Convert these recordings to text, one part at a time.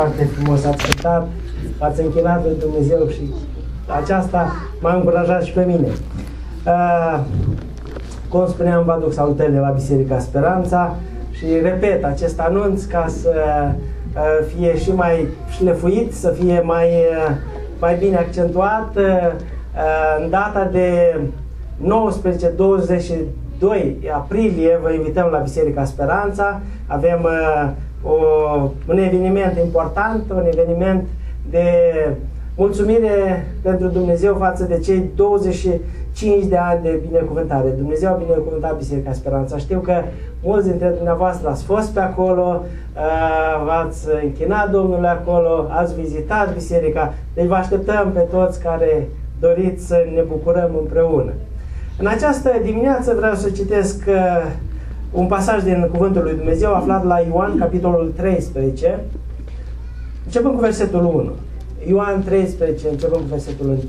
Foarte frumos ați cântat, ați închinat lui Dumnezeu și aceasta m-a încurajat și pe mine. Cum spuneam, vă aduc salutările la Biserica Speranța și repet acest anunț ca să fie și mai șlefuit, să fie mai bine accentuat. În data de 19-22 aprilie vă invităm la Biserica Speranța. Avem un eveniment important, un eveniment de mulțumire pentru Dumnezeu față de cei 25 de ani de binecuvântare. Dumnezeu a binecuvântat Biserica Speranța. Știu că mulți dintre dumneavoastră ați fost pe acolo, v-ați închinat Domnului acolo, ați vizitat biserica, deci vă așteptăm pe toți care doriți să ne bucurăm împreună. În această dimineață vreau să citesc un pasaj din Cuvântul lui Dumnezeu aflat la Ioan, capitolul 13, începând cu versetul 1. Ioan 13, începând cu versetul 1.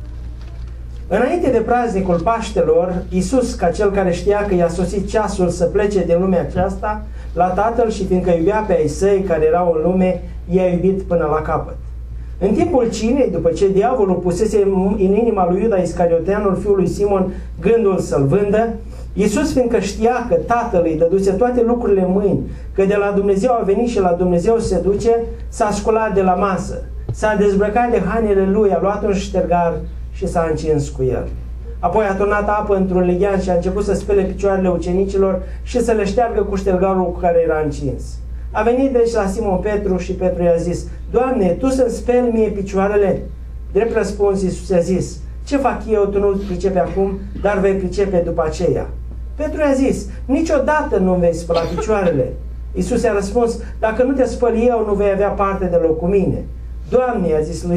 Înainte de praznicul Paștelor, Iisus, ca cel care știa că i-a sosit ceasul să plece din lumea aceasta la Tatăl și fiindcă iubea pe ai săi care erau în lume, i-a iubit până la capăt. În timpul cinei, după ce diavolul pusese în inima lui Iuda Iscarioteanul, fiul lui Simon, gândul să-l vândă, Iisus, fiindcă știa că Tatăl îi dăduse toate lucrurile în mâini, că de la Dumnezeu a venit și la Dumnezeu se duce, s-a sculat de la masă, s-a dezbrăcat de hainele lui, a luat un ștergar și s-a încins cu el. Apoi a turnat apă într-un leghean și a început să spele picioarele ucenicilor și să le șteargă cu ștergarul cu care era încins. A venit deci la Simon Petru și Petru i-a zis: Doamne, Tu să-mi speli mie picioarele? Drept răspuns, Iisus i-a zis: Ce fac eu, tu nu pricepi acum, dar vei pricepe după aceea. Petru i-a zis: Niciodată nu vei spăla picioarele. Iisus i-a răspuns: Dacă nu te spăl eu, nu vei avea parte deloc cu mine. Doamne, i-a zis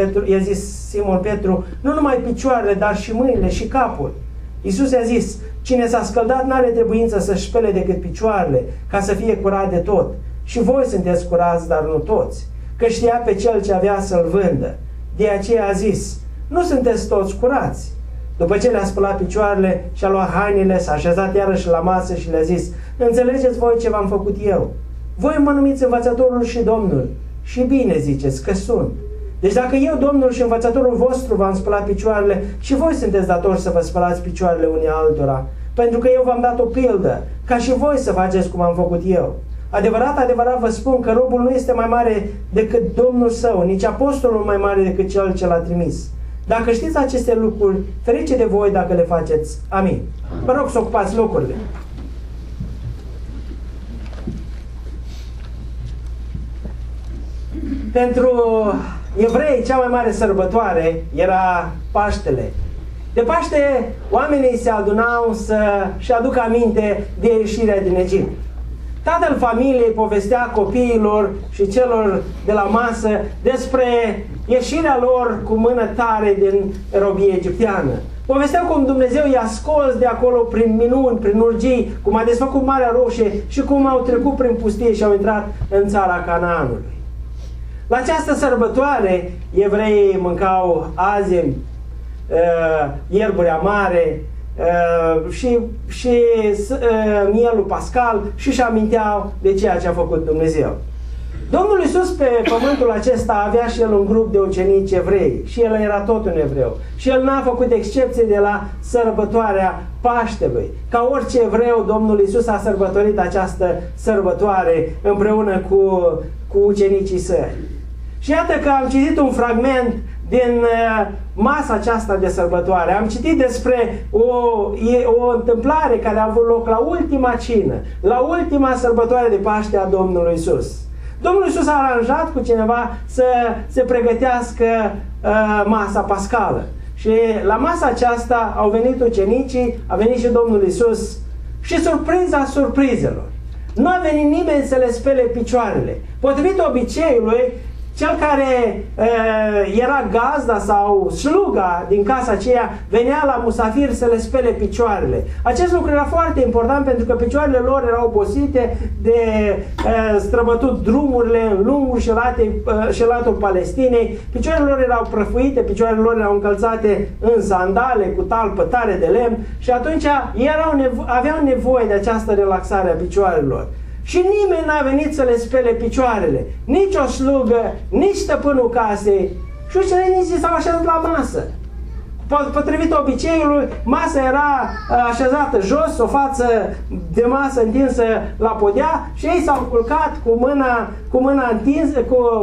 Simon Petru, nu numai picioarele, dar și mâinile și capul. Iisus i-a zis: Cine s-a scăldat n-are trebuință să-și spele decât picioarele, ca să fie curat de tot. Și voi sunteți curați, dar nu toți. Că știa pe cel ce avea să-l vândă. De aceea a zis: Nu sunteți toți curați. După ce le-a spălat picioarele și a luat hainele, s-a așezat iarăși la masă și le-a zis: Înțelegeți voi ce v-am făcut eu? Voi mă numiți învățătorul și Domnul. Și bine ziceți că sunt. Deci dacă eu, Domnul și învățătorul vostru, v-am spălat picioarele, și voi sunteți datori să vă spălați picioarele unii altora, pentru că eu v-am dat o pildă, ca și voi să faceți cum am făcut eu. Adevărat, adevărat vă spun că robul nu este mai mare decât Domnul său, nici apostolul mai mare decât cel ce l-a trimis. Dacă știți aceste lucruri, ferice de voi dacă le faceți. Amin. Vă rog să ocupați locurile. Pentru evrei, cea mai mare sărbătoare era Paștele. De Paște, oamenii se adunau să-și aducă aminte de ieșirea din Egipt. Tatăl familiei povestea copiilor și celor de la masă despre ieșirea lor cu mână tare din robie egipteană. Povestea cum Dumnezeu i-a scos de acolo prin minuni, prin urgii, cum a desfăcut Marea Roșie și cum au trecut prin pustie și au intrat în țara Canaanului. La această sărbătoare, evreii mâncau azemi, ierburi amare și mielul pascal și aminteau de ceea ce a făcut Dumnezeu. Domnul Iisus pe pământul acesta avea și el un grup de ucenici evrei și el era tot un evreu. Și el n-a făcut excepție de la sărbătoarea Paștelui. Ca orice evreu, Domnul Iisus a sărbătorit această sărbătoare împreună cu ucenicii săi. Și iată că am citit un fragment din masa aceasta de sărbătoare. Am citit despre o întâmplare care a avut loc la ultima cină, la ultima sărbătoare de Paște a Domnului Iisus. Domnul Iisus a aranjat cu cineva să se pregătească masa pascală. Și la masa aceasta au venit ucenicii, a venit și Domnul Iisus și surpriza surprizelor. Nu a venit nimeni să le spele picioarele. Potrivit obiceiului, cel care era gazda sau sluga din casa aceea venea la musafir să le spele picioarele. Acest lucru era foarte important pentru că picioarele lor erau obosite de străbătut drumurile în lungul și latul Palestinei. Picioarele lor erau prăfuite, picioarele lor erau încălțate în sandale cu talpă tare de lemn și atunci aveau nevoie de această relaxare a picioarelor. Și nimeni n-a venit să le spele picioarele. Nici o slugă, nici stăpânul casei. Și ucenicii s-au așezat la masă. Potrivit obiceiului, masa era așezată jos, o față de masă întinsă la podea și ei s-au culcat cu mâna întinsă,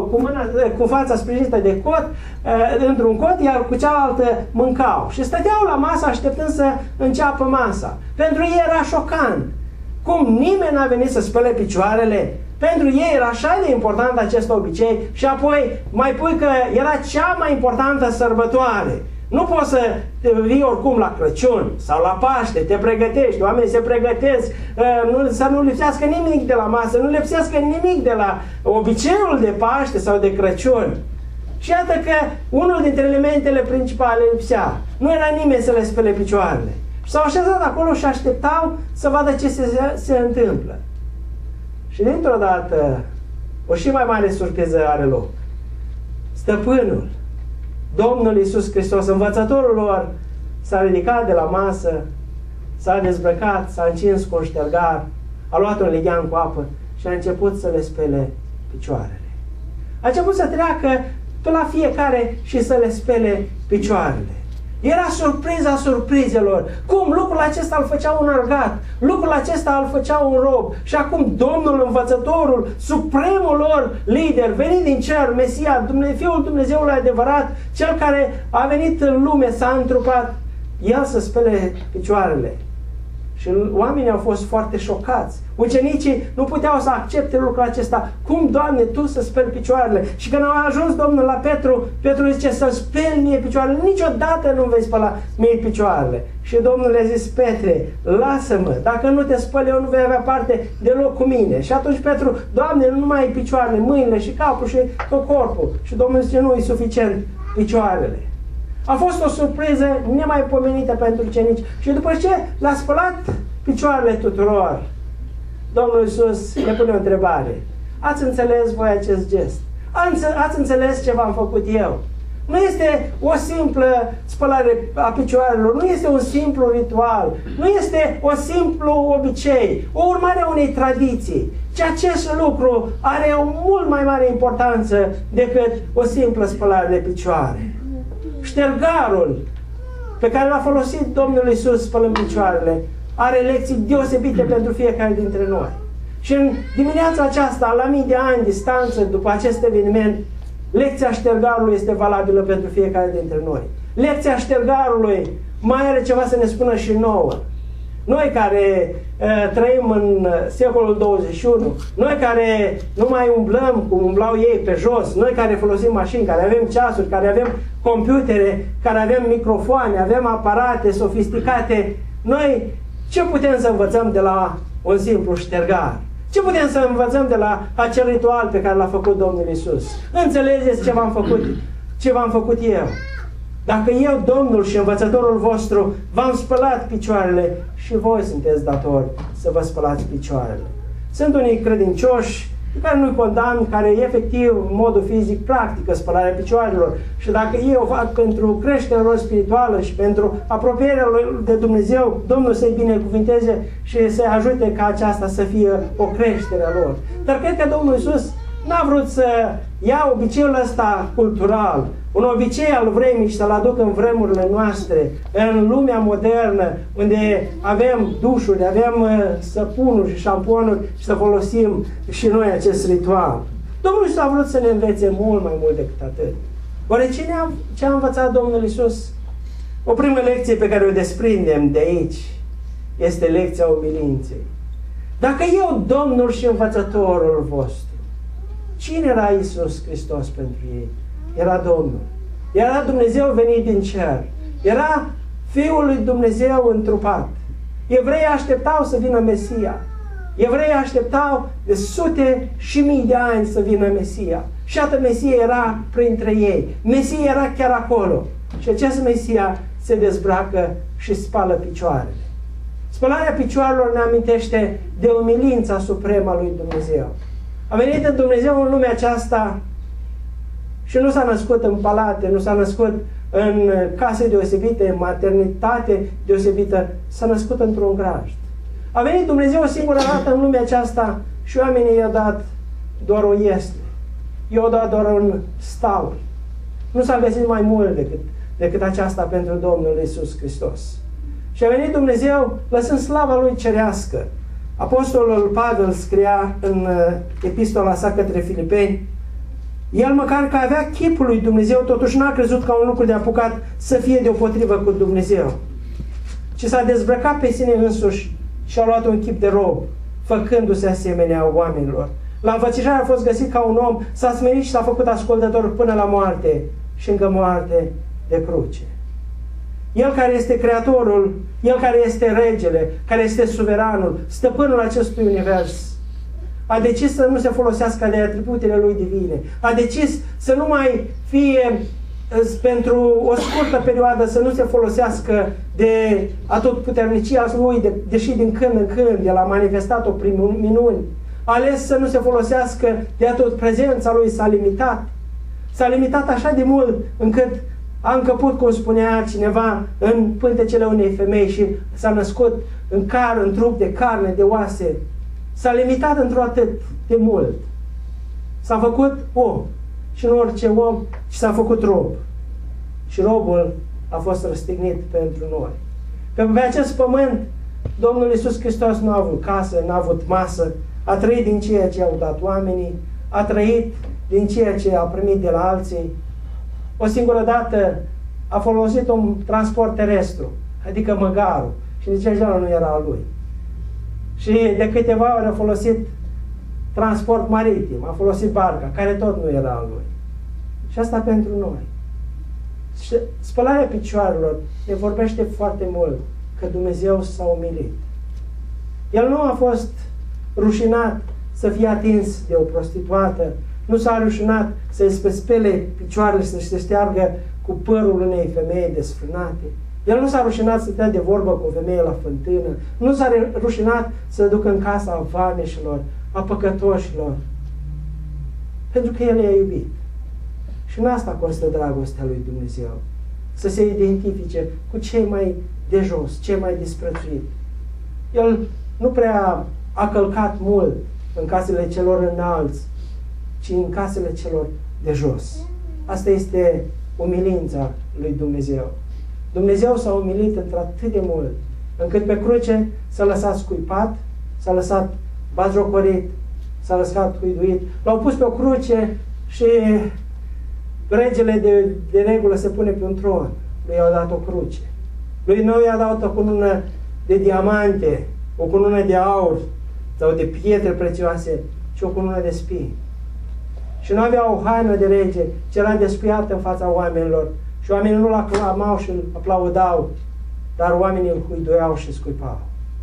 cu fața sprijinită de cot, într-un cot, iar cu cealaltă mâncau. Și stăteau la masă așteptând să înceapă masa. Pentru ei era șocant. Cum nimeni n-a venit să spele picioarele? Pentru ei era așa de important acest obicei și apoi mai pui că era cea mai importantă sărbătoare. Nu poți să vii oricum la Crăciun sau la Paște, te pregătești, oamenii se pregătesc, să nu lipsească nimic de la masă, nu lipsească nimic de la obiceiul de Paște sau de Crăciun. Și iată că unul dintre elementele principale lipsea. Nu era nimeni să le spele picioarele. Și s-au așezat acolo și așteptau să vadă ce se întâmplă. Și dintr-o dată, o și mai mare surpriză are loc. Stăpânul, Domnul Iisus Hristos, învățătorul lor, s-a ridicat de la masă, s-a dezbrăcat, s-a încins cu un ștergar, a luat un lighean cu apă și a început să le spele picioarele. A început să treacă pe la fiecare și să le spele picioarele. Era surpriza surprizelor. Cum lucrul acesta îl făcea un argat, lucrul acesta îl făcea un rob. Și acum Domnul învățătorul, supremul lor lider, venit din cer, Mesia, Fiul Dumnezeului adevărat, cel care a venit în lume, s-a întrupat, el să spele picioarele. Și oamenii au fost foarte șocați. Ucenicii nu puteau să accepte lucrul acesta. Cum, Doamne, Tu să speli picioarele? Și când a ajuns Domnul la Petru, Petru zice să speli mie picioarele. Niciodată nu vei spăla mie picioarele. Și Domnul le-a zis, Petre, lasă-mă, dacă nu te spăl eu nu vei avea parte deloc cu mine. Și atunci Petru, Doamne, nu numai picioarele, mâinile și capul și tot corpul. Și Domnul zice, nu, e suficient picioarele. A fost o surpriză nemaipomenită pentru ucenici. Și după ce le-a spălat picioarele tuturor, Domnul Iisus le pune o întrebare. Ați înțeles voi acest gest? Ați înțeles ce v-am făcut eu? Nu este o simplă spălare a picioarelor, nu este un simplu ritual, nu este o simplu obicei, o urmare a unei tradiții, ci acest lucru are o mult mai mare importanță decât o simplă spălare de picioare. Ștergarul pe care l-a folosit Domnul Iisus spălând picioarele are lecții deosebite pentru fiecare dintre noi. Și în dimineața aceasta, la mii de ani distanță după acest eveniment, lecția ștergarului este valabilă pentru fiecare dintre noi. Lecția ștergarului mai are ceva să ne spună și nouă. Noi care trăim în secolul 21, noi care nu mai umblăm cum umblau ei pe jos, noi care folosim mașini, care avem ceasuri, care avem computere, care avem microfoane, avem aparate sofisticate, noi ce putem să învățăm de la un simplu ștergar? Ce putem să învățăm de la acel ritual pe care l-a făcut Domnul Iisus? Înțelegeți ce v-am făcut eu? Dacă eu, Domnul și învățătorul vostru, v-am spălat picioarele, și voi sunteți datori să vă spălați picioarele. Sunt unii credincioși pe care nu-i condamn, care efectiv, în modul fizic, practică spălarea picioarelor. Și dacă ei o fac pentru creșterea lor spirituală și pentru apropierea lor de Dumnezeu, Domnul să-i binecuvinteze și să-i ajute ca aceasta să fie o creștere a lor. Dar cred că Domnul Iisus n-a vrut să ia obiceiul ăsta cultural, un obicei al vremii și să-l aducă în vremurile noastre, în lumea modernă, unde avem dușuri, avem săpunuri și șamponuri și să folosim și noi acest ritual. Domnul Iisus a vrut să ne învețe mult mai mult decât atât. Oare ce a învățat Domnul Iisus? O primă lecție pe care o desprindem de aici este lecția umilinței. Dacă eu, Domnul și învățătorul vostru, cine era Iisus Hristos pentru ei? Era Domnul. Era Dumnezeu venit din cer. Era Fiul lui Dumnezeu întrupat. Evreii așteptau să vină Mesia. Evreii așteptau de sute și mii de ani să vină Mesia. Și atât Mesia era printre ei. Mesia era chiar acolo. Și acest Mesia se dezbracă și spală picioarele. Spălarea picioarelor ne amintește de umilința supremă a lui Dumnezeu. A venit în Dumnezeu în lumea aceasta și nu s-a născut în palate, nu s-a născut în case deosebite, în maternitate deosebită, s-a născut într-un grajd. A venit Dumnezeu o singură dată în lumea aceasta și oamenii i-au dat doar o iesle. I-au dat doar un staul. Nu s-a găsit mai mult decât aceasta pentru Domnul Iisus Hristos. Și a venit Dumnezeu lăsând slava Lui cerească. Apostolul Pavel scria în epistola sa către Filipeni, el măcar că avea chipul lui Dumnezeu, totuși n-a crezut ca un lucru de apucat să fie deopotrivă cu Dumnezeu, ci s-a dezbrăcat pe sine însuși și a luat un chip de rob, făcându-se asemenea oamenilor. La înfățișare a fost găsit ca un om, s-a smerit și s-a făcut ascultător până la moarte și încă moarte de cruce. El care este Creatorul, El care este Regele, care este Suveranul, Stăpânul acestui univers, a decis să nu se folosească de atributele Lui divine. A decis să nu mai fie pentru o scurtă perioadă, să nu se folosească de atotputernicia Lui, deși din când în când El a manifestat-o prin minuni. A ales să nu se folosească de atot prezența Lui, s-a limitat. S-a limitat așa de mult încât a încăput, cum spunea cineva, în pântecele unei femei și s-a născut în trup de carne, de oase. S-a limitat într-o atât de mult. S-a făcut om. Și nu orice om, ci s-a făcut rob. Și robul a fost răstignit pentru noi. Că pe acest pământ Domnul Iisus Hristos nu a avut casă, n-a avut masă, a trăit din ceea ce au dat oamenii, a trăit din ceea ce a primit de la alții. O singură dată a folosit un transport terestru, adică măgarul, și nici așa nu era al lui. Și de câteva ori a folosit transport maritim, a folosit barca, care tot nu era al lui. Și asta pentru noi. Și spălarea picioarelor ne vorbește foarte mult că Dumnezeu s-a umilit. El nu a fost rușinat să fie atins de o prostituată, nu s-a rușinat să-i spele picioarele, să se steargă cu părul unei femei desfrânate. El nu s-a rușinat să stea de vorbă cu o femeie la fântână. Nu s-a rușinat să ducă în casa vameșilor, a păcătoșilor. Pentru că El i-a iubit. Și în asta constă dragostea lui Dumnezeu. Să se identifice cu cei mai de jos, cei mai disprețuiți. El nu prea a călcat mult în casele celor înalți, ci în casele celor de jos. Asta este umilința lui Dumnezeu. Dumnezeu s-a umilit într-atât de mult, încât pe cruce s-a lăsat scuipat, s-a lăsat batjocorit, s-a lăsat huiduit. L-au pus pe o cruce și regele de regulă se pune pe un tron. Lui i-au dat o cruce. Lui nu i-a dat o cunună de diamante, o cunună de aur sau de pietre prețioase, ci o cunună de spini. Și nu avea o haină de rege, ci era despiată în fața oamenilor. Și oamenii nu-l aclamau și îl aplaudau, dar oamenii îl huiduiau și scuipau.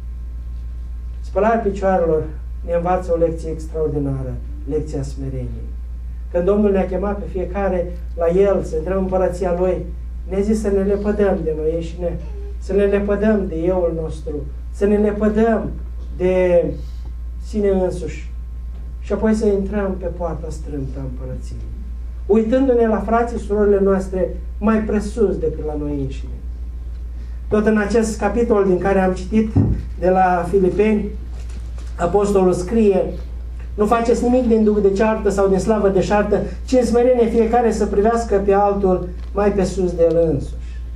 Spălarea picioarelor ne învață o lecție extraordinară, lecția smereniei. Când Domnul ne-a chemat pe fiecare la El, să intrăm în împărăția Lui, ne-a zis să ne lepădăm de noi înșine, să ne lepădăm de euul nostru, să ne lepădăm de sine însuși și apoi să intrăm pe poarta strâmtă a împărăției, uitându-ne la frații și surorile noastre mai presus decât la noi înșine. Tot în acest capitol din care am citit de la Filipeni, apostolul scrie: nu faceți nimic din duh de ceartă sau din slavă de șartă, ci în smerenie fiecare să privească pe altul mai pe sus de el însuși.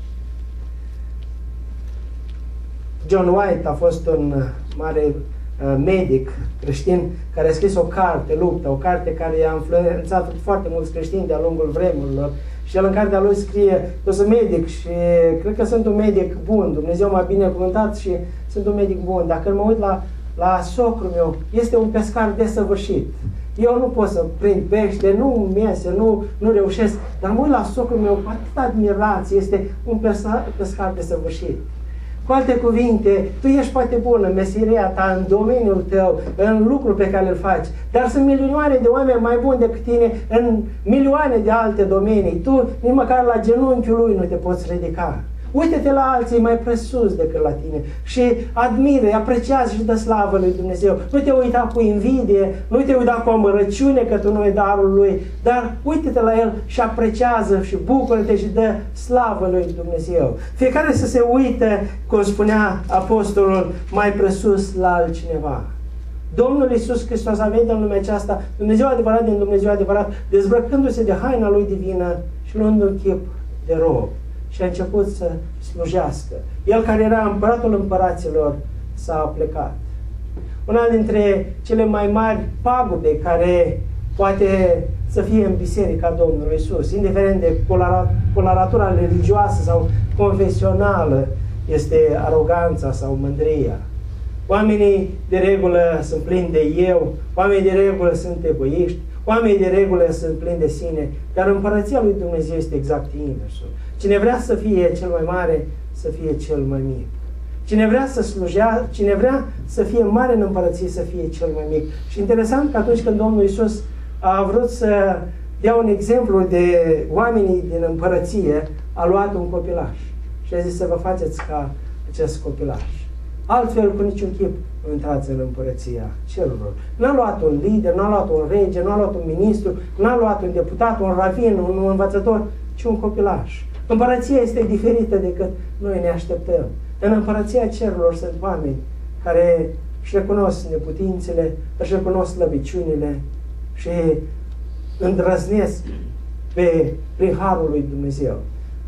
John White a fost un mare medic creștin care a scris o carte, Lupta, o carte care i-a influențat foarte mulți creștini de-a lungul vremurilor. Și el în cartea lui scrie: eu sunt medic și cred că sunt un medic bun, Dumnezeu m-a binecuvântat și sunt un medic bun. Dacă mă uit la socrul meu, este un pescar desăvârșit. Eu nu pot să prind pește, nu miese, nu reușesc, dar mă uit la socrul meu cu atâta admirație, este un pescar desăvârșit. Cu alte cuvinte, tu ești poate bun în meseria ta, în domeniul tău, în lucrul pe care îl faci, dar sunt milioane de oameni mai buni decât tine în milioane de alte domenii. Tu nici măcar la genunchiul lui nu te poți ridica. Uite-te la alții mai presus decât la tine și admire, apreciază și dă slavă lui Dumnezeu. Nu te uita cu invidie, nu te uita cu amărăciune că tu nu ai darul lui, dar uite-te la el și apreciază și bucură-te și dă slavă lui Dumnezeu. Fiecare să se uite, cum spunea apostolul, mai presus la altcineva. Domnul Iisus Hristos a venit în lumea aceasta, Dumnezeu adevărat din Dumnezeu adevărat, dezbrăcându-se de haina Lui divină și luând un chip de rob. Și a început să slujească. El care era împăratul împăraților s-a plecat. Una dintre cele mai mari pagube care poate să fie în biserica Domnului Iisus, indiferent de coloratura religioasă sau confesională, este aroganța sau mândria. Oamenii de regulă sunt plini de eu, oamenii de regulă sunt egoiști, oamenii de regulă sunt plini de sine, dar împărăția lui Dumnezeu este exact inversul. Cine vrea să fie cel mai mare, să fie cel mai mic. Cine vrea să slujească, cine vrea să fie mare în împărăție, să fie cel mai mic. Și interesant că atunci când Domnul Iisus a vrut să dea un exemplu de oamenii din împărăție, a luat un copilaș și a zis să vă faceți ca acest copilaș. Altfel, cu niciun chip, nu intrați în împărăția cerurilor. N-a luat un lider, n-a luat un rege, n-a luat un ministru, n-a luat un deputat, un ravin, un învățător, ci un copilaș. Împărăția este diferită decât noi ne așteptăm. În împărăția cerurilor sunt oameni care își recunosc neputințele, își recunosc slăbiciunile și îndrăznesc prin harul lui Dumnezeu.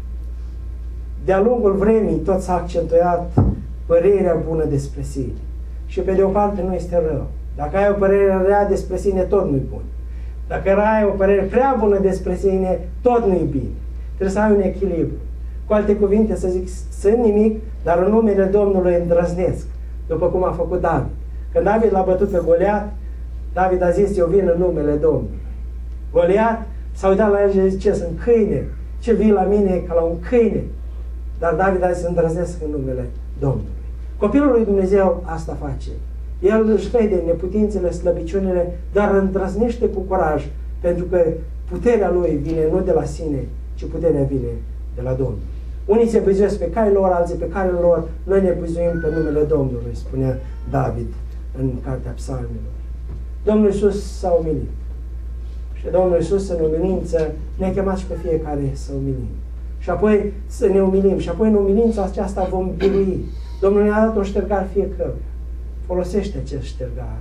De-a lungul vremii tot s-a accentuat părerea bună despre sine. Și pe de o parte nu este rău. Dacă ai o părere rea despre sine, tot nu-i bun. Dacă ai o părere prea bună despre sine, tot nu-i bine. Trebuie să ai un echilibru. Cu alte cuvinte să zic, sunt nimic, dar în numele Domnului îndrăznesc, după cum a făcut David. Când David l-a bătut pe Goliat, David a zis, eu vin în numele Domnului. Goliat s-a uitat la el și a zis, ce sunt câine? Ce vii la mine ca la un câine? Dar David a zis, îndrăznesc în numele Domnului. Copilul lui Dumnezeu asta face. El își vede neputințele, slăbiciunile, dar îndrăznește cu curaj, pentru că puterea lui vine nu de la sine, ci puterea vine de la Domnul. Unii se bizuiesc pe caile lor, alții pe caile lor, noi ne bizuim pe numele Domnului, spunea David în Cartea Psalmilor. Domnul Iisus s-a umilit. Și Domnul Iisus în umilință ne-a chemat și pe fiecare să umilim. Și apoi să ne umilim. Și apoi în umilința aceasta vom birui. Domnul ne-a dat un ștergar fiecăruia. Folosește acest ștergar.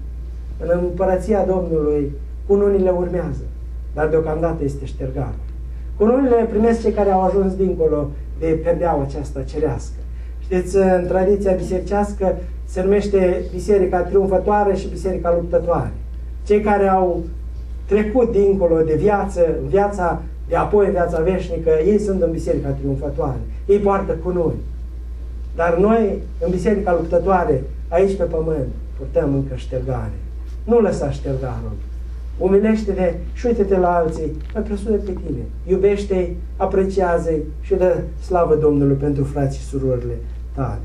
În împărăția Domnului, cununile urmează. Dar deocamdată este ștergarul. Cununile primesc cei care au ajuns dincolo de perdeaua aceasta cerească. Știți, în tradiția bisericească se numește biserica triumfătoare și biserica luptătoare. Cei care au trecut dincolo de viață, viața de apoi, viața veșnică, ei sunt în biserica triumfătoare. Ei poartă cununi. Dar noi, în biserica luptătoare, aici pe pământ, purtăm încă ștergare. Nu lăsa ștergarul. Umilește-te și uite-te la alții, mai presus de pe tine. Iubește-i, apreciază-i și dă slavă Domnului pentru frații și surorile tale.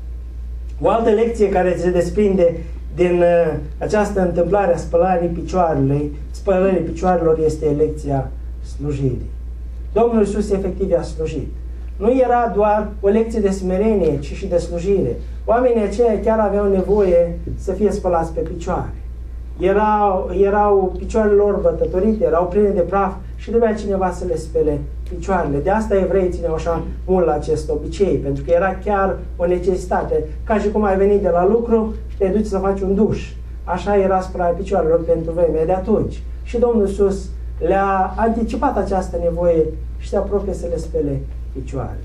O altă lecție care se desprinde din această întâmplare a spălării picioarelor este lecția slujirii. Domnul Iisus efectiv i-a slujit. Nu era doar o lecție de smerenie, ci și de slujire. Oamenii aceia chiar aveau nevoie să fie spălați pe picioare. Erau picioarele lor bătătorite, erau pline de praf și trebuia cineva să le spele picioarele. De asta evreii țineau așa mult la acest obicei, pentru că era chiar o necesitate. Ca și cum ai venit de la lucru și te duci să faci un duș. Așa era spălarea picioarelor pentru vremea de atunci. Și Domnul Iisus le-a anticipat această nevoie și se apropie să le spele picioarele.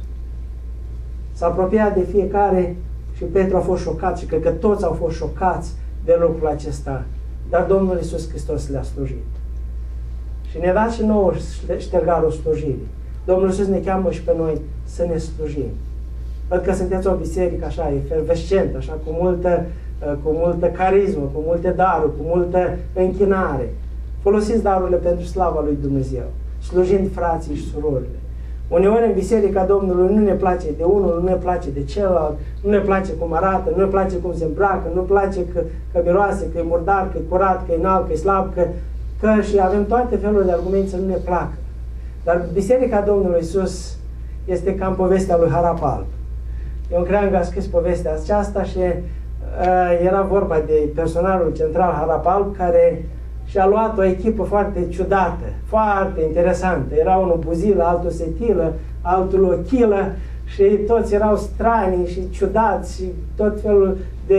S-a apropiat de fiecare și Petru a fost șocat și cred că toți au fost șocați de lucrul acesta. Dar Domnul Iisus Hristos le-a slujit. Și ne-a dat și nouă ștergarul slujirii. Domnul Iisus ne cheamă și pe noi să ne slujim. Văd că sunteți o biserică așa efervescentă, așa cu multă carismă, cu multe daruri, cu multă închinare. Folosiți darurile pentru slava lui Dumnezeu, slujind frații și surorile. Uneori în biserica Domnului nu ne place de unul, nu ne place de celălalt, nu ne place cum arată, nu ne place cum se îmbracă, nu ne place că miroase, că e murdar, că e curat, că e înalt, că e slab, că și avem toate felurile de argumente să nu ne placă. Dar biserica Domnului Iisus este ca în povestea lui Harap Alb. Eu cream că a scris povestea aceasta și era vorba de personajul central Harap Alb care și-a luat o echipă foarte ciudată, foarte interesantă. Era unul buzilă, altul setilă, altul ochilă și toți erau strani și ciudați și tot felul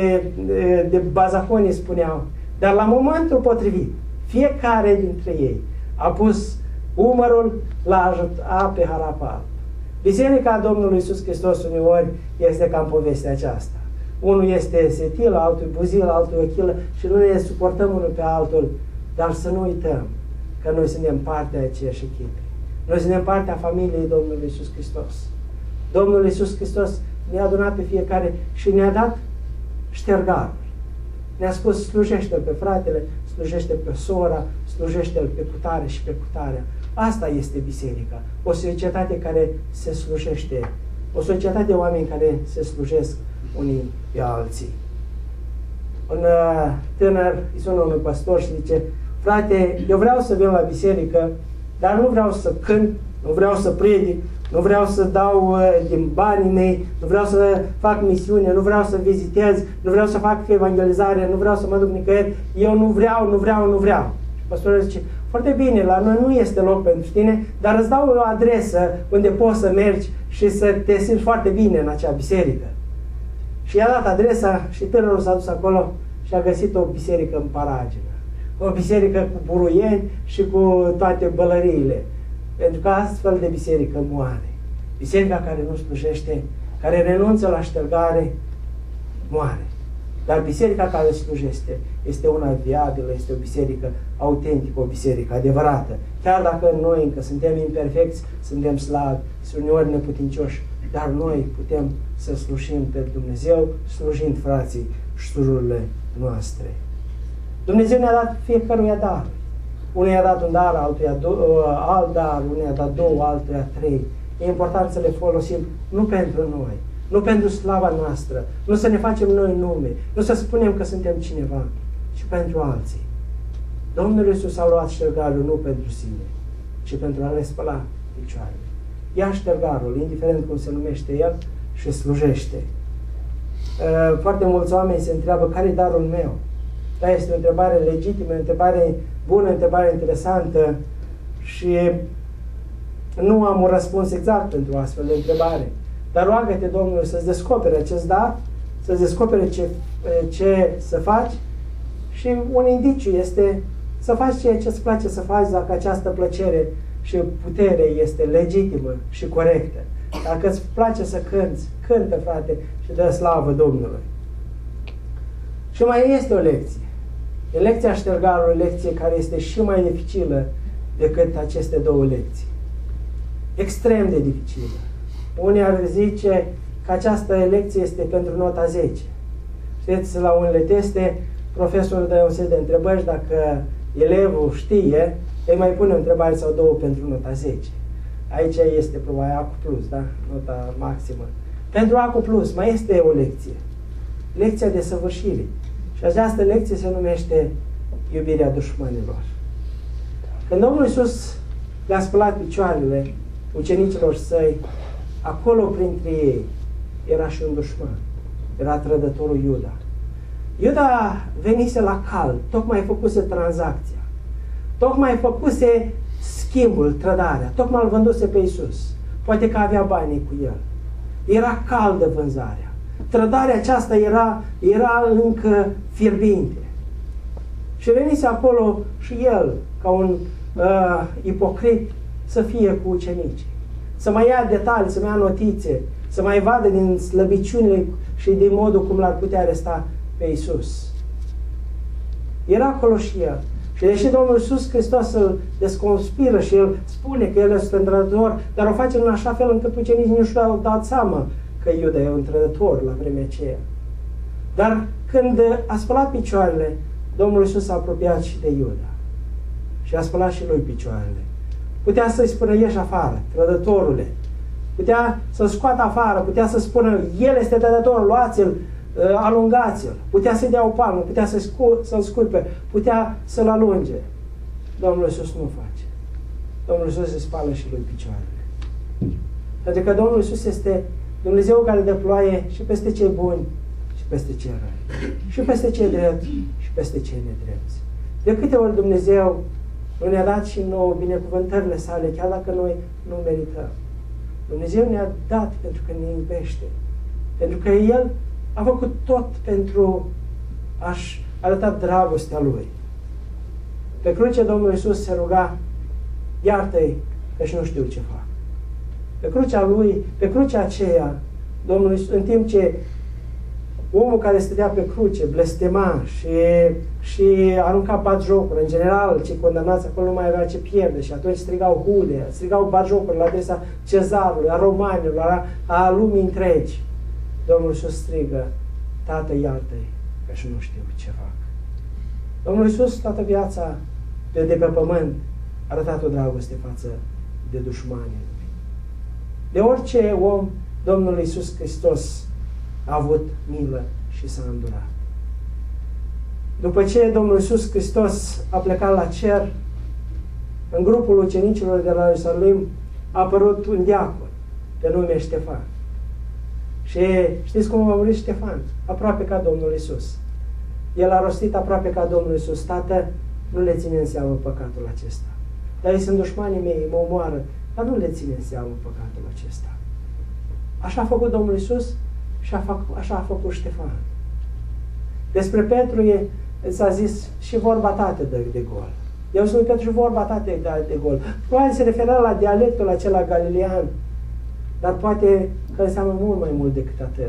de bazaconii spuneau. Dar la momentul potrivit, fiecare dintre ei a pus umărul la a pe harapa alb. Biserica Domnului Iisus Hristos uneori este ca în povestea aceasta. Unul este setilă, altul buzilă, altul ochilă și noi ne suportăm unul pe altul, dar să nu uităm că noi suntem partea aceeași echipe. Noi suntem partea familiei Domnului Iisus Hristos. Domnul Iisus Hristos ne-a adunat pe fiecare și ne-a dat ștergarul. Ne-a spus, slujește-l pe fratele, slujește-l pe sora, slujește-l pe cutare și pe cutarea. Asta este biserica. O societate care se slujește. O societate de oameni care se slujesc unii pe alții. Un tânăr îi sună unui pastor și zice, frate, eu vreau să vin la biserică, dar nu vreau să cânt, nu vreau să predic, nu vreau să dau din banii mei, nu vreau să fac misiune, nu vreau să vizitez, nu vreau să fac evangelizare, nu vreau să mă duc nicăieri, eu nu vreau. Și pastorul zice, foarte bine, la noi nu este loc pentru tine, dar îți dau o adresă unde poți să mergi și să te simți foarte bine în acea biserică. Și i-a dat adresa și tânărul s-a dus acolo și a găsit o biserică în paragină. O biserică cu buruieni și cu toate bălăriile. Pentru că astfel de biserică moare. Biserica care nu slujește, care renunță la ștergare, moare. Dar biserica care slujește este una viabilă, este o biserică autentică, o biserică adevărată. Chiar dacă noi încă suntem imperfecți, suntem slabi, sunt uneori neputincioși, dar noi putem să slujim pe Dumnezeu, slujind frații și surorile noastre. Dumnezeu ne-a dat fiecăruia dar. Unul i-a dat un dar, altuia alt dar, unul i-a dat două, altuia trei. E important să le folosim nu pentru noi, nu pentru slava noastră, nu să ne facem noi nume, nu să spunem că suntem cineva, ci pentru alții. Domnul Iisus a luat ștergarul nu pentru sine, ci pentru a le spăla picioarele. Ia ștergarul, indiferent cum se numește el, și slujește. Foarte mulți oameni se întreabă, care e darul meu? Da, este o întrebare legitimă, o întrebare bună, o întrebare interesantă și nu am un răspuns exact pentru o astfel de întrebare. Dar roagă-te Domnul să-ți descopere acest dar, să-ți descopere ce să faci și un indiciu este să faci ceea ce îți place să faci dacă această plăcere și putere este legitimă și corectă. Dacă îți place să cânți, cântă, frate, și dă slavă Domnului. Și mai este o lecție. E lecția ștergarului, o lecție care este și mai dificilă decât aceste două lecții. Extrem de dificilă. Unii ar zice că această lecție este pentru nota 10. Știți, la unele teste, profesorul dă un set de întrebări și dacă elevul știe, îi mai pune o întrebare sau două pentru nota 10. Aici este probabil A+, da? Nota maximă. Pentru A+, mai este o lecție. Lecția de săvârșire. Și această lecție se numește iubirea dușmanilor. Când Domnul Iisus le-a spălat picioarele ucenicilor săi, acolo printre ei era și un dușman. Era trădătorul Iuda. Iuda venise la cal, tocmai făcuse tranzacția. Tocmai făcuse schimbul, trădarea. Tocmai îl vânduse pe Iisus. Poate că avea banii cu el. Era caldă vânzarea. Trădarea aceasta era încă fierbinte. Și venise acolo și el, ca un ipocrit, să fie cu ucenicii. Să mai ia detalii, să mai ia notițe, să mai vadă din slăbiciunile și din modul cum l-ar putea aresta pe Iisus. Era acolo și el. Și deși Domnul Iisus Hristos îl desconspiră și el spune că el este un trădător, dar o face în așa fel încât ucenicii nu și-au dat seama că Iuda e un trădător la vremea aceea. Dar când a spălat picioarele, Domnul Iisus s-a apropiat și de Iuda. Și a spălat și lui picioarele. Putea să-i spună, ieși afară, trădătorule. Putea să-l scoată afară, putea să spună, el este trădător, luați-l, alungați-l. Putea să-i dea o palmă, putea să-l sculpe, putea să-l alunge. Domnul Iisus nu face. Domnul Iisus îi spală și lui picioarele. Pentru că Domnul Iisus este Dumnezeu care dă ploaie și peste cei buni și peste cei răi. Și peste cei drepți și peste cei nedrepți. De câte ori Dumnezeu nu ne-a dat și nouă binecuvântările sale, chiar dacă noi nu merităm. Dumnezeu ne-a dat pentru că ne iubește. Pentru că El a făcut tot pentru a-și arăta dragostea Lui. Pe cruce Domnul Iisus se ruga, iartă-i că și nu știu ce fac. Pe crucea Lui, pe crucea aceea, Domnul Iisus, în timp ce omul care stătea pe cruce blestema și arunca batjocuri, în general, cei condamnați acolo nu mai avea ce pierde și atunci strigau hude, strigau batjocuri la adresa cezarului, a romanilor, a lumii întregi. Domnul Iisus strigă, Tată, iartă-i, că și nu știu ce fac. Domnul Iisus, toată viața de pe pământ, a arătat o dragoste față de dușmanii Lui. De orice om, Domnul Iisus Hristos a avut milă și s-a îndurat. După ce Domnul Iisus Hristos a plecat la cer, în grupul ucenicilor de la Ierusalim a apărut un diacon pe nume Ștefan. Și știți cum a murit Ștefan? Aproape ca Domnul Iisus. El a rostit aproape ca Domnul Iisus, Tată, nu le ține în seamă păcatul acesta. Dar ei sunt dușmanii mei, mă omoară, dar nu le ține în seamă păcatul acesta. Așa a făcut Domnul Iisus și așa a făcut Ștefan. Despre Petru s-a zis și vorba ta te dă de gol. Eu sunt Petru și vorba ta te dă de gol. Probabil se referea la dialectul acela galilean, dar poate că înseamnă mult mai mult decât atât.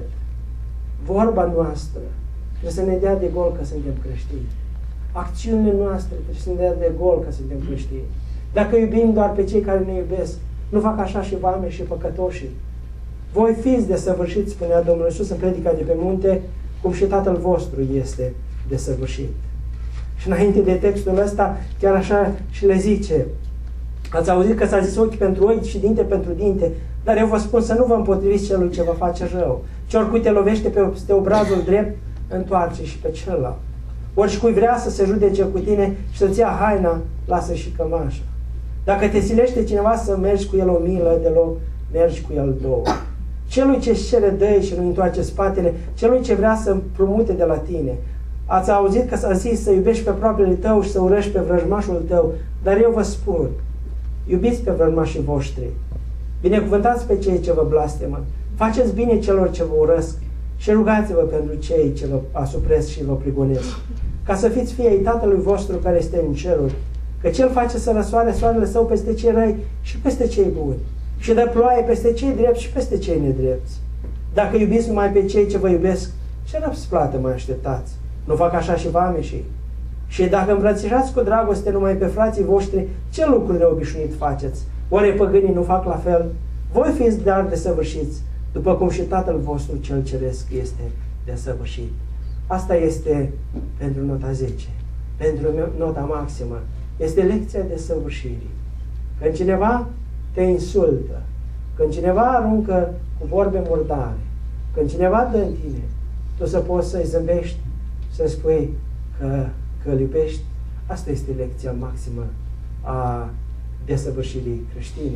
Vorba noastră trebuie să ne dea de gol că suntem creștini. Acțiunile noastre trebuie să ne dea de gol că suntem creștini. Dacă iubim doar pe cei care ne iubesc, nu fac așa și vame și păcătoșii. Voi fiți desăvârșiți, spunea Domnul Iisus în predica de pe munte, cum și Tatăl vostru este desăvârșit. Și înainte de textul ăsta, chiar așa și le zice, ați auzit că s-a zis ochi pentru ochi și dinte pentru dinte, dar eu vă spun să nu vă împotriviți celui ce vă face rău. Ce oricui te lovește peste obrazul drept, întoarce și pe celălalt. Oricui vrea să se judece cu tine și să-ți ia haina, lasă și cămașa. Dacă te silește cineva să mergi cu el o milă deloc, mergi cu el două. Celui ce-și cere dă și nu întoarce spatele, celui ce vrea să împrumute de la tine. Ați auzit că s-a zis să iubești pe propriul tău și să urăști pe vrăjmașul tău, dar eu vă spun, iubiți pe vrăjmașii voștri, binecuvântați pe cei ce vă blestemă, faceți bine celor ce vă urăsc și rugați-vă pentru cei ce vă asupresc și vă prigonesc, ca să fiți fii ai Tatălui vostru care este în ceruri, că Cel face să răsoare soarele Său peste cei răi și peste cei buni, și dă ploaie peste cei drepți și peste cei nedrepți. Dacă iubiți numai pe cei ce vă iubesc, ce răsplată mai așteptați? Nu fac așa și vameșii? Și dacă îmbrățișați cu dragoste numai pe frații voștri, ce lucruri neobișnuit faceți? Oare păgânii nu fac la fel? Voi fiți dar desăvârșiți, după cum și Tatăl vostru cel ceresc este desăvârșit. Asta este pentru nota 10. Pentru nota maximă este lecția desăvârșirii. Când cineva te insultă, când cineva aruncă cu vorbe murdare, când cineva dă în tine, tu să poți să-i zâmbești, să spui că îl iubești, asta este lecția maximă a desăvârșirii creștine.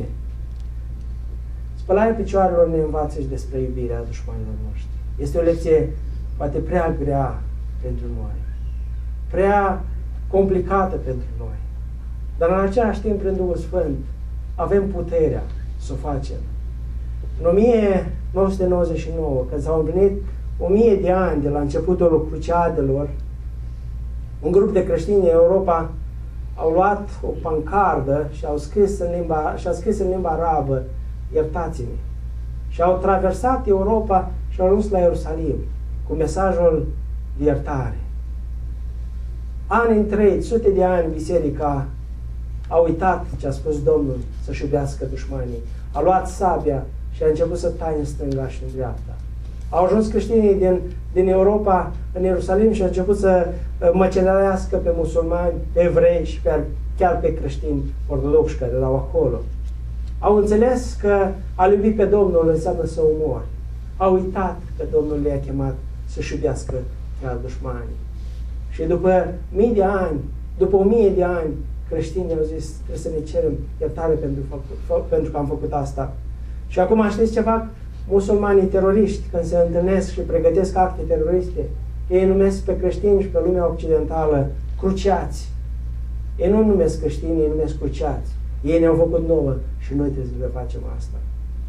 Spălarea picioarelor ne învață și despre iubirea dușmanilor noștri. Este o lecție poate prea grea pentru noi, prea complicată pentru noi, dar în același timp, prin Duhul Sfânt, avem puterea să o facem. În 1999, când s-au împlinit 1000 de ani de la începutul cruciadelor, un grup de creștini în Europa au luat o pancardă și au scris în limba arabă, iertați-mi. Și au traversat Europa și au ajuns la Ierusalim cu mesajul de iertare. Ani întregi, sute de ani, biserica a uitat ce a spus Domnul, să-și iubească dușmanii. A luat sabia și a început să taie în stânga și în dreapta. Au ajuns creștinii din Europa în Ierusalim și au început să măcelărească pe musulmani, pe evrei și chiar pe creștini ortodoxi care erau acolo. Au înțeles că a iubi pe Domnul înseamnă să omori. Au uitat că Domnul le-a chemat să-și iubească chiar dușmanii. Și după 1000 de ani, după 1000 de ani, creștinii au zis, trebuie să ne cerem iertare pentru că am făcut asta. Și acum știți ce fac? Musulmanii teroriști, când se întâlnesc și pregătesc acte teroriste, ei numesc pe creștini și pe lumea occidentală cruciați. Ei nu numesc creștini, ei numesc cruciați. Ei ne-au făcut nouă și noi trebuie să le facem asta.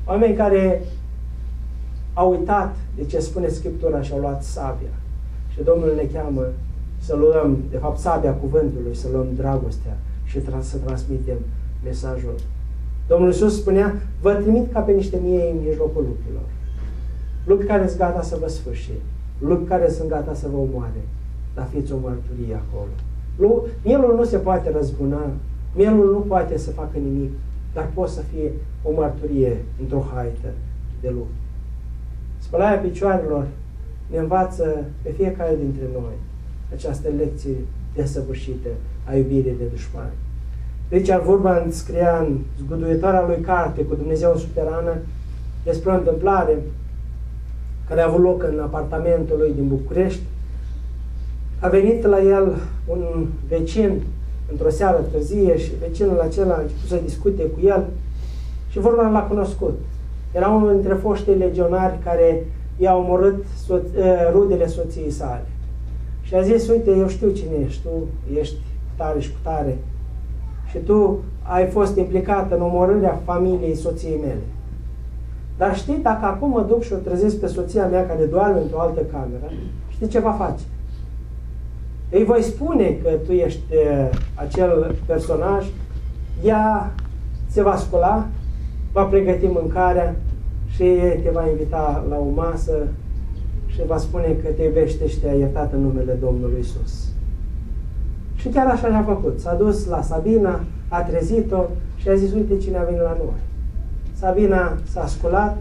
Oameni care au uitat de ce spune Scriptura și au luat sabia. Și Domnul ne cheamă să luăm, de fapt, sabia cuvântului, să luăm dragostea și să transmitem mesajul. Domnul Iisus spunea, vă trimit ca pe niște miei în mijlocul lupilor. Lupi care sunt gata să vă sfârșie. Lupi care sunt gata să vă omoare. Dar fiți o mărturie acolo. Mielul nu se poate răzbuna. Mielul nu poate să facă nimic. Dar poate să fie o mărturie într-o haită de lupi. Spălarea picioarelor ne învață pe fiecare dintre noi această lecție desăvârșită a iubirii de dușmani. Richard Wurmbrand scria în zguduitoarea lui carte Cu Dumnezeu în suterană despre o întâmplare care a avut loc în apartamentul lui din București. A venit la el un vecin într-o seară târzie și vecinul acela a început să discute cu el și Wurmbrand l-a cunoscut. Era unul dintre foștii legionari care i-a omorât rudele soției sale. Și a zis, uite, eu știu cine ești, tu ești cu tare și cu tare. Și tu ai fost implicat în omorârea familiei soției mele. Dar știi, dacă acum mă duc și o trezesc pe soția mea care doarme într-o altă cameră, știi ce va face? Îi voi spune că tu ești acel personaj, ea se va scula, va pregăti mâncarea și te va invita la o masă și va spune că te iubește și te-a iertat în numele Domnului Iisus. Și chiar așa a făcut. S-a dus la Sabina, a trezit-o și a zis, uite cine a venit la noi. Sabina s-a sculat,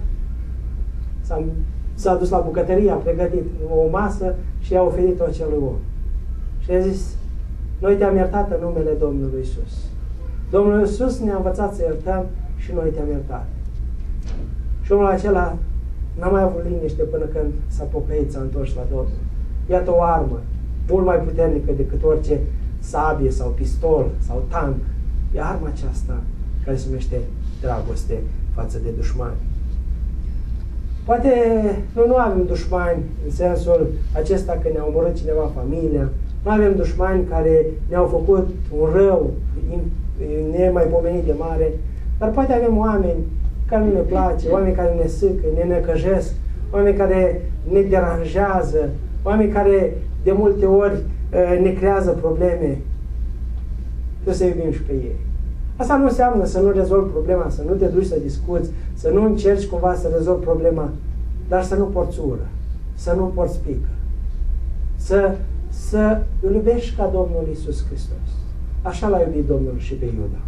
s-a dus la bucătărie, a pregătit o masă și i-a oferit-o acelui om. Și a zis, noi te-am iertat în numele Domnului Iisus. Domnul Iisus ne-a învățat să iertăm și noi te-am iertat. Și omul acela n-a mai avut liniște până când s-a pocăit, s-a întors la Domnul. Iată o armă mult mai puternică decât orice sabie sau pistol sau tank. E arma aceasta care se numește dragoste față de dușmani. Poate noi nu avem dușmani în sensul acesta că ne-a omorât cineva familia, nu avem dușmani care ne-au făcut un rău nemaipomenit de mare, dar poate avem oameni care nu ne place, oameni care ne sâcă, ne necăjesc, oameni care ne deranjează, oameni care de multe ori ne creează probleme. Trebuie să iubim și pe ei. Asta nu înseamnă să nu rezolvi problema, să nu te duci să discuți, să nu încerci cumva să rezolvi problema, dar să nu porți ură, să nu porți pică. Să îl iubești ca Domnul Iisus Hristos. Așa l-a iubit Domnul și pe Iuda.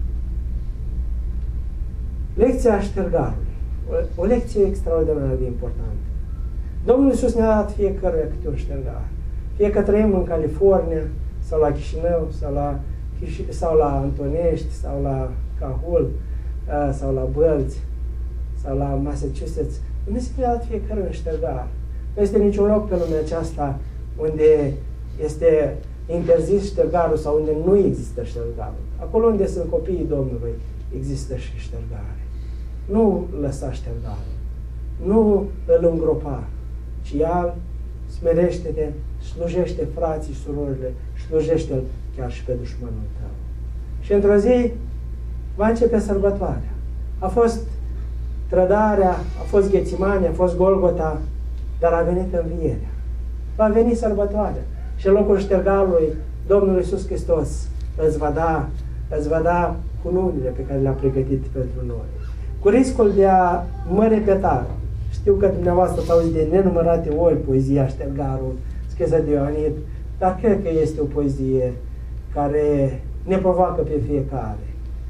Lecția ștergarului. O lecție extraordinar de importantă. Domnul Iisus ne-a dat fiecare câte un ștergar. Fie că trăim în California, sau la Chișinău, sau la Antonești, sau la Cahul, sau la Bălți, sau la Massachusetts. Dumnezeu ne-a dat fiecare un ștergar. Nu este niciun loc pe lumea aceasta unde este interzis ștergarul sau unde nu există ștergarul. Acolo unde sunt copiii Domnului, există și ștergare. Nu lăsa ștergarul. Nu îl îngropa, ci ia, smerește-te, slujește frații și surorile, slujește-l chiar și pe dușmanul tău. Și într-o zi va începe sărbătoarea. A fost trădarea, a fost Ghețimani, a fost Golgota, dar a venit învierea. Va veni sărbătoarea. Și în locul ștergarului, Domnul Iisus Hristos îți va da cununile pe care le-a pregătit pentru noi. Cu riscul de a mă repeta, știu că dumneavoastră ați auzit de nenumărate ori poezia Ștergarul, scrisă de Ioanid, dar cred că este o poezie care ne provoacă pe fiecare.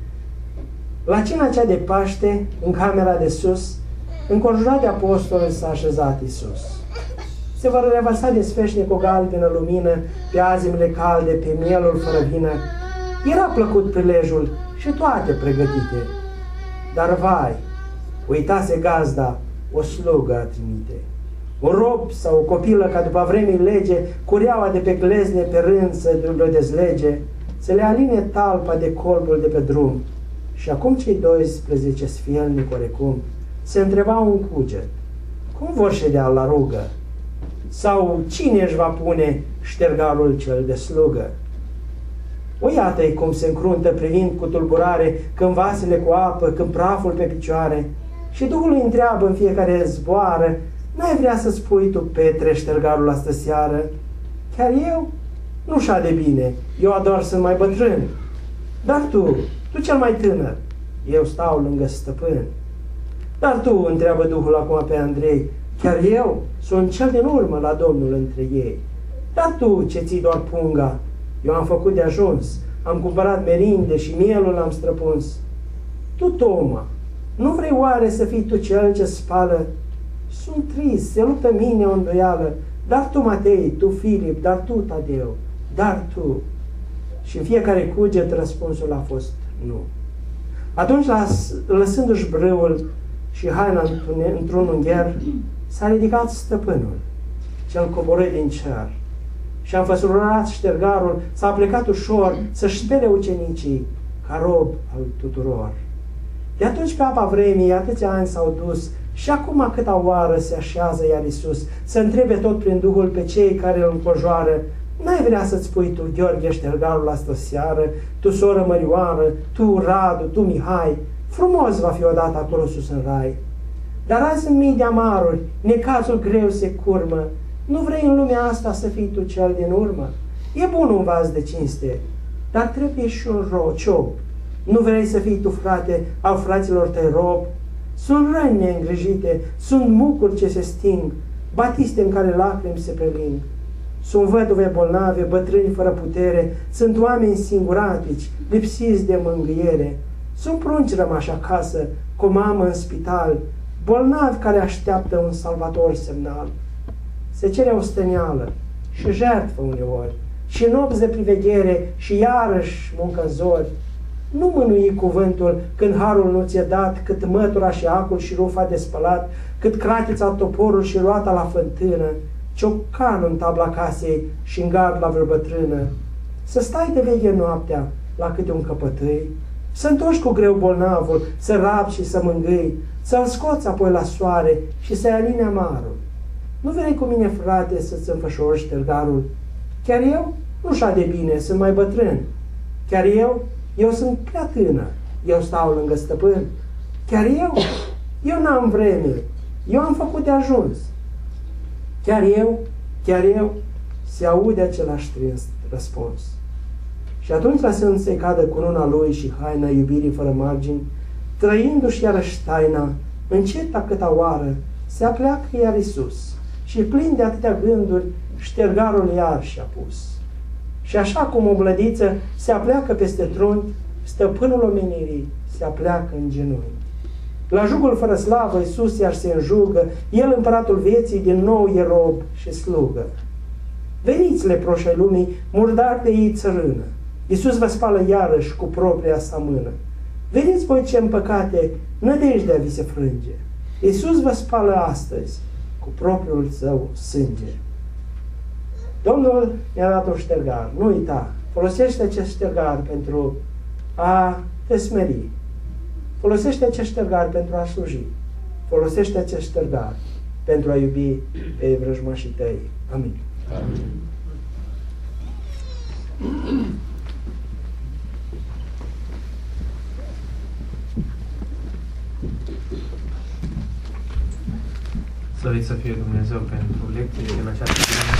La cina cea de Paște, în camera de sus, înconjurat de apostoli s-a așezat Iisus. Se vor revărsa de sfeșnic o galbenă lumină pe azimile calde, pe mielul fără vină. Era plăcut prilejul și toate pregătite. Dar vai, uitase gazda, o slugă a trimite. Un rob sau o copilă ca după vremii lege, cureaua de pe glezne pe rând să le dezlege, să le aline talpa de colbul de pe drum. Și acum cei 12 sfielnici orecum se întrebau un cuget, cum vor ședea la rugă? Sau cine își va pune ștergarul cel de slugă? O iată-i cum se încruntă privind cu tulburare, când vasele cu apă, când praful pe picioare. Și Duhul îi întreabă în fiecare zboară, n-ai vrea să spui tu, Petre, ștergarul astă seară? Chiar eu? Nu șa de bine, eu ador sunt mai bătrân. Dar tu cel mai tânăr, eu stau lângă stăpân. Dar tu, întreabă Duhul acum pe Andrei, chiar eu sunt cel din urmă la Domnul între ei. Dar tu, ce ții doar punga, eu am făcut de ajuns, am cumpărat merinde și mielul l-am străpuns. Tu, Toma, nu vrei oare să fii tu cel ce spală? Sunt trist, se luptă mine o îndoială, dar tu, Matei, tu, Filip, dar tu, Tadeu, dar tu. Și în fiecare cuget răspunsul a fost nu. Atunci, lăsându-și brâul și haina într-un ungher, s-a ridicat stăpânul, cel coborât din cer, și a înfăsurat ștergarul, s-a plecat ușor să-și spele ucenicii ca rob al tuturor. De atunci pe apa vremii atâția ani s-au dus și acum câta oară se așează iar Iisus să întrebe tot prin Duhul pe cei care îl înconjoară, n-ai vrea să-ți spui tu, Gheorghe, ștergarul astă seară, tu, soră Mărioară, tu, Radu, tu, Mihai, frumos va fi odată acolo sus în rai. Dar azi în mii de amaruri, necazul greu se curmă, nu vrei în lumea asta să fii tu cel din urmă? E bun un vas de cinste, dar trebuie și un ciop. Nu vrei să fii tu, frate, al fraților tăi rob? Sunt răni neîngrijite, sunt mucuri ce se sting, batiste în care lacrimi se preling. Sunt văduve bolnave, bătrâni fără putere, sunt oameni singuratici, lipsiți de mângâiere. Sunt prunci rămași acasă, cu o mamă în spital, bolnavi care așteaptă un salvator semnal. Se cere o stăneală și jertfă uneori, și nopți de priveghere și iarăși muncă zori. Nu mânui cuvântul când harul nu ți-e dat, cât mătura și acul și rufa de spălat, cât cratița, toporul și roata la fântână, ciocanul în tabla casei și în gard la vreo bătrână. Să stai de veche noaptea la câte un căpătâi, să întorci cu greu bolnavul, să rabi și să mângâi, să-l scoți apoi la soare și să-i aline amarul. Nu vrei cu mine, frate, să-ți înfășori ștergarul? Chiar eu nu șa de bine, sunt mai bătrân. Chiar eu sunt prea tânăr, eu stau lângă stăpân. Chiar eu n-am vreme, eu am făcut de ajuns. Chiar eu, se aude același strâns răspuns. Și atunci, lăsând să-i cadă cununa lui și haina iubirii fără margini, trăindu-și iarăși taina, încet a câta oară, se apleacă iar Iisus și plin de atâtea gânduri, ștergarul iar și-a pus. Și așa cum o blădiță se apleacă peste trunchi, stăpânul omenirii se apleacă în genunchi. La jugul fără slavă, Iisus iar se înjugă, El, împăratul vieții, din nou e rob și slugă. Veniți, leproși ai lumii, murdari de ei țărână, Iisus vă spală iarăși cu propria sa mână. Veniți voi ce în păcate, nădejdea vi se frânge, Iisus vă spală astăzi cu propriul său sânge. Domnul mi-a dat un ștergar, nu uita, folosește acest ștergar pentru a te smeri. Folosește acest ștergar pentru a sluji. Folosește acest ștergar pentru a iubi pe vrăjmașii tăi. Amin. Amin. Slăvit să fie Dumnezeu pentru lecțiile din această